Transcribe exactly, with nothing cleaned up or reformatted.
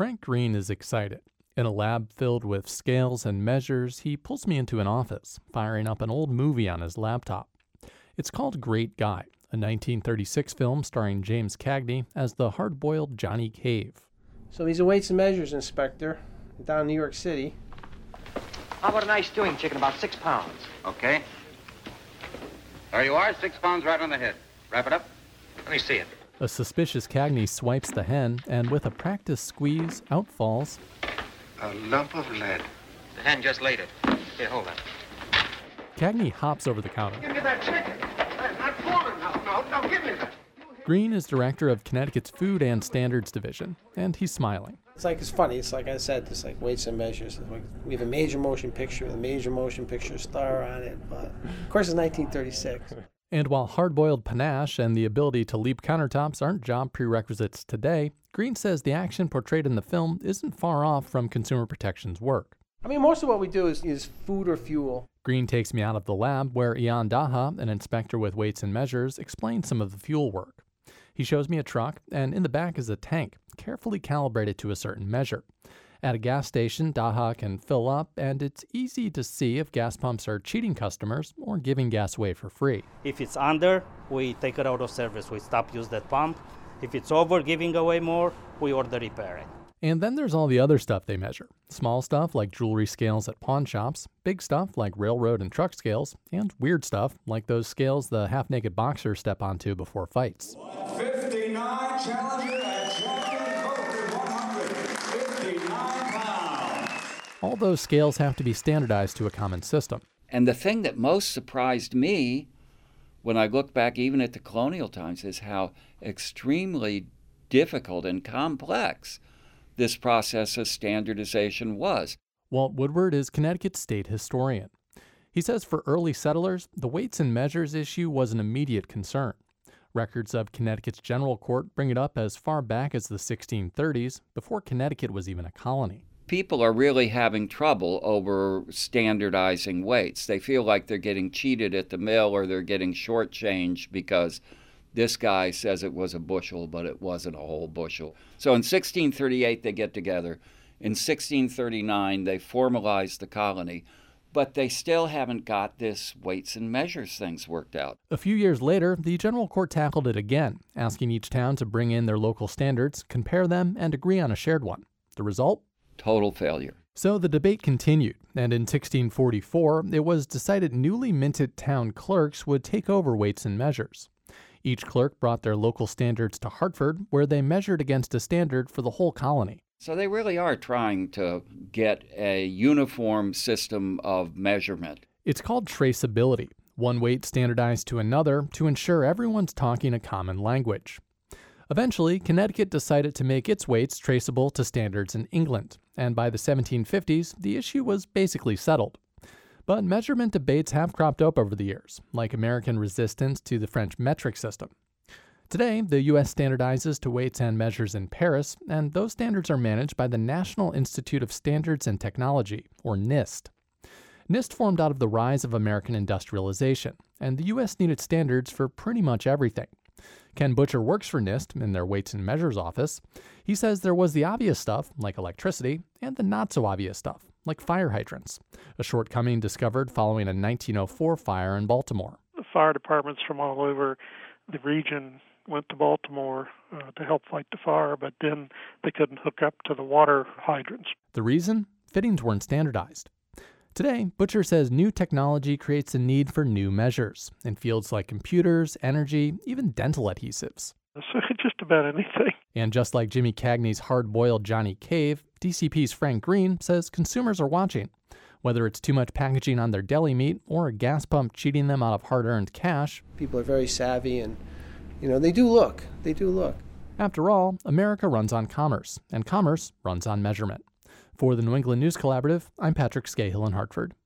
Frank Green is excited. In a lab filled with scales and measures, he pulls me into an office, firing up an old movie on his laptop. It's called Great Guy, a nineteen thirty-six film starring James Cagney as the hard-boiled Johnny Cave. So he's a weights and measures inspector down in New York City. How about a nice stewing chicken, about six pounds? Okay. There you are, six pounds right on the head. Wrap it up. Let me see it. A suspicious Cagney swipes the hen, and with a practiced squeeze, out falls a lump of lead. The hen just laid it. Here, hold that. Cagney hops over the counter. Give me that chicken. I'm not falling now. No, no, give me that. Green is director of Connecticut's Food and Standards Division, and he's smiling. It's like, it's funny. It's like I said, it's like weights and measures. It's like we have a major motion picture with a major motion picture star on it, but of course it's nineteen thirty-six. And while hard-boiled panache and the ability to leap countertops aren't job prerequisites today, Green says the action portrayed in the film isn't far off from Consumer Protection's work. I mean, most of what we do is, is food or fuel. Green takes me out of the lab where Ian Daha, an inspector with weights and measures, explains some of the fuel work. He shows me a truck, and in the back is a tank, carefully calibrated to a certain measure. At a gas station, Daha can fill up, and it's easy to see if gas pumps are cheating customers or giving gas away for free. If it's under, we take it out of service. We stop use that pump. If it's over, giving away more, we order repairing. And then there's all the other stuff they measure. Small stuff like jewelry scales at pawn shops, big stuff like railroad and truck scales, and weird stuff like those scales the half-naked boxers step onto before fights. fifty-nine challenger and champion Coke one hundred fifty-nine pounds. All those scales have to be standardized to a common system. And the thing that most surprised me when I look back even at the colonial times is how extremely difficult and complex this process of standardization was. Walt Woodward is Connecticut's state historian. He says for early settlers, the weights and measures issue was an immediate concern. Records of Connecticut's General Court bring it up as far back as the sixteen thirties, before Connecticut was even a colony. People are really having trouble over standardizing weights. They feel like they're getting cheated at the mill or they're getting shortchanged because this guy says it was a bushel, but it wasn't a whole bushel. So in sixteen thirty-eight, they get together. In sixteen thirty-nine, they formalize the colony, but they still haven't got this weights and measures things worked out. A few years later, the General Court tackled it again, asking each town to bring in their local standards, compare them, and agree on a shared one. The result? Total failure. So the debate continued, and in sixteen forty-four, it was decided newly minted town clerks would take over weights and measures. Each clerk brought their local standards to Hartford, where they measured against a standard for the whole colony. So they really are trying to get a uniform system of measurement. It's called traceability, one weight standardized to another to ensure everyone's talking a common language. Eventually, Connecticut decided to make its weights traceable to standards in England, and by the seventeen fifties, the issue was basically settled. But measurement debates have cropped up over the years, like American resistance to the French metric system. Today, the U S standardizes to weights and measures in Paris, and those standards are managed by the National Institute of Standards and Technology, or NIST. NIST formed out of the rise of American industrialization, and the U S needed standards for pretty much everything. Ken Butcher works for NIST in their weights and measures office. He says there was the obvious stuff, like electricity, and the not-so-obvious stuff, like fire hydrants, a shortcoming discovered following a nineteen oh four fire in Baltimore. The fire departments from all over the region went to Baltimore uh, to help fight the fire, but then they couldn't hook up to the water hydrants. The reason? Fittings weren't standardized. Today, Butcher says new technology creates a need for new measures in fields like computers, energy, even dental adhesives. So just about anything. And just like Jimmy Cagney's hard-boiled Johnny Cave, D C P's Frank Green says consumers are watching. Whether it's too much packaging on their deli meat or a gas pump cheating them out of hard-earned cash. People are very savvy and, you know, they do look. They do look. After all, America runs on commerce, and commerce runs on measurement. For the New England News Collaborative, I'm Patrick Scahill in Hartford.